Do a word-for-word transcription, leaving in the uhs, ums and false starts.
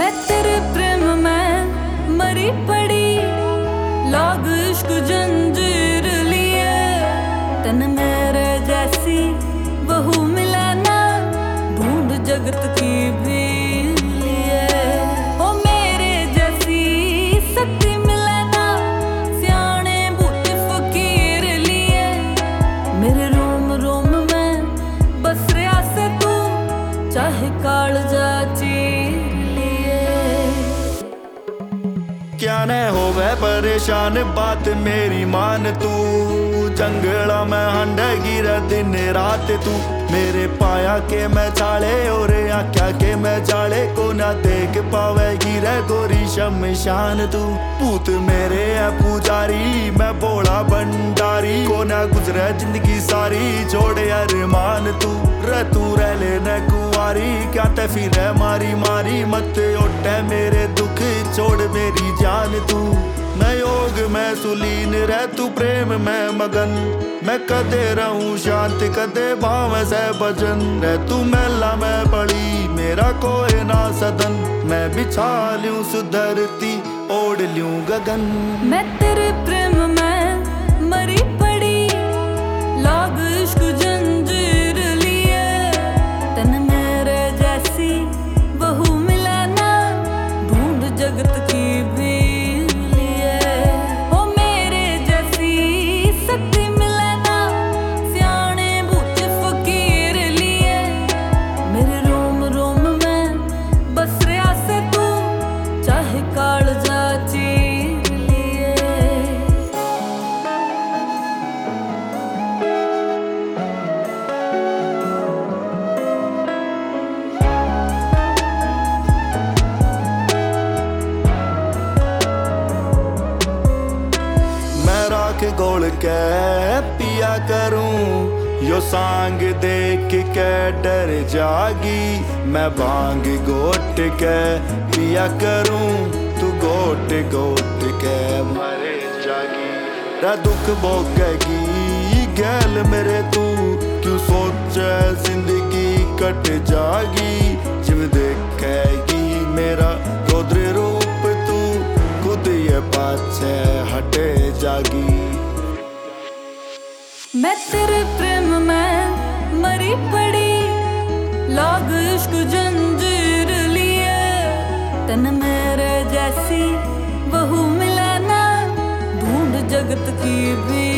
मैं तेरे प्रेम में मरी पड़ी, लाग इश्क जंजीर लिए। तन मेरे जैसी बहू मिला ना, ढूंढ जगत की भी लिए। ओ मेरे जैसी सती मिला ना, सियाने भूत फकीर लिए। मेरे रोम रोम में बस रहा से तू, चाहे कालजा चीर लिए। क्या न होवे परेशान बात मेरी मान तू, जंगला में हंडे गिरा दिन रात तू। मेरे पाया के मैं चाले और आख्या के मैं चाले, को ना देख पावेगी रे गोरी शमशान तू। पूत मेरे है पुजारी, मैं बोला भंडारी, को ना गुजरे जिंदगी सारी छोड़े अरमान तू। रे तू रह लेने कुंवारी, क्या ते फिर मारी मारी, मत उठे मेरे दुख छोड़ मेरी जान तू। मैं योग में सुलीन रह तू प्रेम में मगन, मैं कदे रहूं शांत कदे भाव से भजन। रह तू मेला में पड़ी मेरा कोई ना सदन, मैं बिछा लूं सुधरती ओढ़ लूं गगन। मैं तेरे प्रेम में मरी पड़ी, लाग इश्क जंजीर लिए। तन मेरे जैसी बहू मिला ना, ढूंढ जगत की भी लिए। ओ मेरे जैसी सती मिला ना, सियाने भूत फकीर लिए। मेरे रोम रोम में बस रहा से तू, चाहे कालजा चीर लिए। मैं राख गोल के पिया करूं, यो सांग देख के डर जागी। मैं भांग गोट के पिया करूं, तू गोट गोट के मर जागी। रा दुख भोगेगी गैल मेरे तू, क्यों सोचे जिंदगी कट जागी। जिव देखेगी मेरा रौद्र रूप तू, खुद ये पाछे हटे जागी। मैं तेरे प्रेम में मरी पड़ी, लाग इश्क जंजीर लिए। तन मेरे जैसी बहू मिला ना, ढूंढ जगत की भी